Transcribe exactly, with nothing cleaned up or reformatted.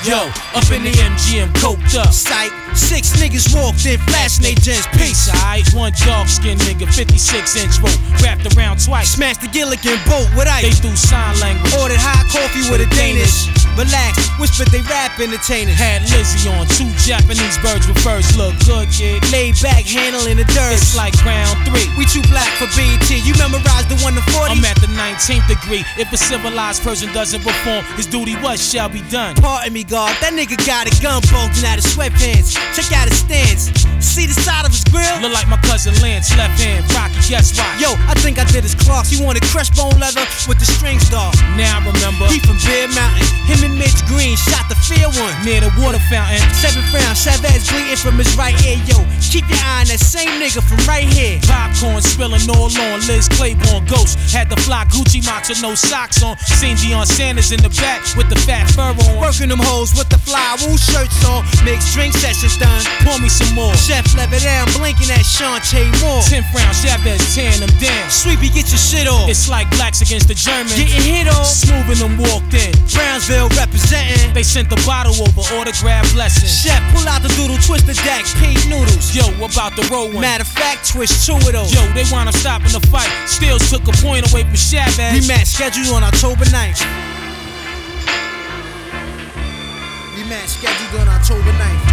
Yo, up in the M G M, coked up. Sight, six niggas walked in, flashing they gents. Peace. Alright, one dark skinned nigga, fifty-six inch rope, wrapped around twice. Smashed the Gilligan boat with ice. They threw sign language. Ordered hot coffee with a Danish. Relax, whispered they rap entertainers. Had Lizzie on, two Japanese birds with furs. Look good, kid. Laid back, handling the dirt. It's like round three. We too black for B E T. You memorized the one to forty? I'm at the nineteenth degree. If a civilized person doesn't perform, his duty what shall be done. Pardon me, God. That nigga got a gun bulging out his sweatpants. Check out his stance. See the side of his grill? Look like my cousin Lance, left hand, Rocky, guess why? Yo, I think I did his clocks. He wanted crushed bone leather with the string star. Now I remember. He from Bear Mountain. Him and Mitch Green shot the fair one near the water fountain. Seventh round, Chavez bleeding from his right ear. Yo, keep your eye on that same nigga from right here. Popcorn spilling all on. Liz Claiborne ghost had the fly Gucci box with no socks on. Seen Deion Sanders in the back with the fat fur on. Working them hoes with the fly wool shirts on. Mixed drink sessions done. Pour me some more. Chef level down, blinking at Shantae Moore. Tenth round, Chavez tearing them down. Sweepy, get your shit off. It's like blacks against the Germans. Getting hit off. Smoothing them walked in. Brownsville representing. They sent the bottle over, autograph blessings. Chef, pull out the doodle, twist the deck, pig noodles. Yo, about the roll one. Matter of fact, twist two of those. Yo, they wound up stopping the fight. Stills took a point away from Chavez. Rematch scheduled on October ninth. Rematch scheduled on October ninth.